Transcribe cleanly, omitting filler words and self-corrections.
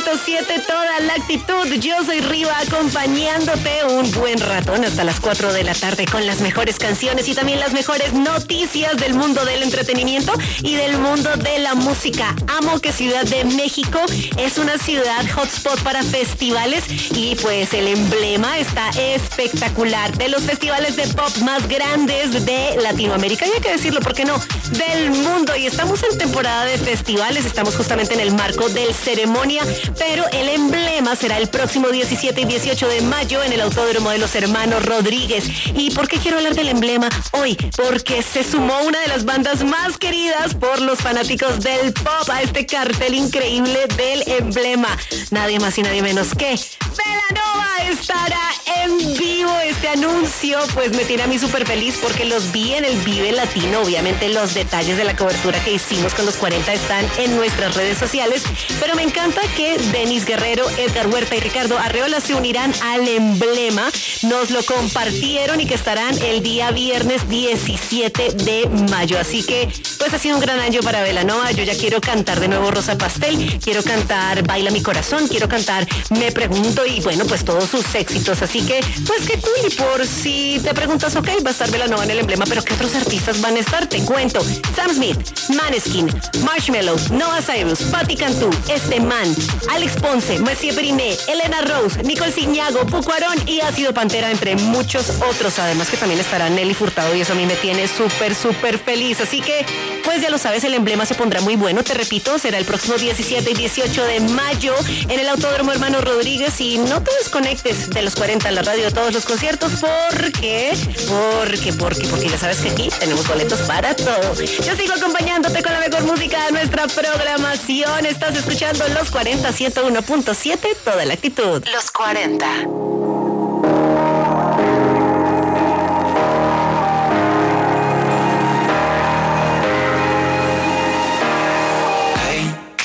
100.7, toda la actitud. Yo soy Riva, acompañándote un buen ratón hasta las 4 de la tarde con las mejores canciones y también las mejores noticias del mundo del entretenimiento y del mundo de la música. Amo que Ciudad de México es una ciudad hotspot para festivales y pues el emblema está espectacular. De los festivales de pop más grandes de Latinoamérica, y hay que decirlo, ¿por qué no?, del mundo. Y estamos en temporada de festivales, estamos justamente en el marco del Ceremonia, pero el emblema será el próximo 17 y 18 de mayo en el Autódromo de los Hermanos Rodríguez. ¿Y por qué quiero hablar del emblema hoy? Porque se sumó una de las bandas más queridas por los fanáticos del pop a este cartel increíble del emblema. Nadie más y nadie menos que Belanova estará en vivo. Este anuncio pues me tiene a mí súper feliz porque los vi en el Vive Latino. Obviamente los detalles de la cobertura que hicimos con los 40 están en nuestras redes sociales, pero me encanta que Denis Guerrero, Edgar Huerta y Ricardo Arreola se unirán al emblema. Nos lo compartieron y que estarán el día viernes 17 de mayo. Así que pues ha sido un gran año para Belanova. Yo ya quiero cantar de nuevo Rosa Pastel, quiero cantar Baila mi corazón, quiero cantar Me Pregunto y bueno, pues todos sus éxitos. Así que pues qué cool. Y por si te preguntas, ok, va a estar Belanova en el emblema, pero ¿qué otros artistas van a estar? Te cuento: Sam Smith, Maneskin, Marshmello, Noah Cyrus, Patti Cantú, Man, Alex Ponce, Messier Periné, Elena Rose, Nicole Signago, Puco Arón y Ácido Pantera, entre muchos otros. Además que también estará Nelly Furtado y eso a mí me tiene súper feliz. Así que pues ya lo sabes, el emblema se pondrá muy bueno. Te repito, será el próximo 17 y 18 de mayo en el Autódromo Hermanos Rodríguez. Y no te desconectes de los 40, la radio, de todos los conciertos, porque ya sabes que aquí tenemos boletos para todo. Yo sigo acompañándote con la mejor música de nuestra programación. Estás escuchando Los 40, 101.7, toda la actitud. Los 40.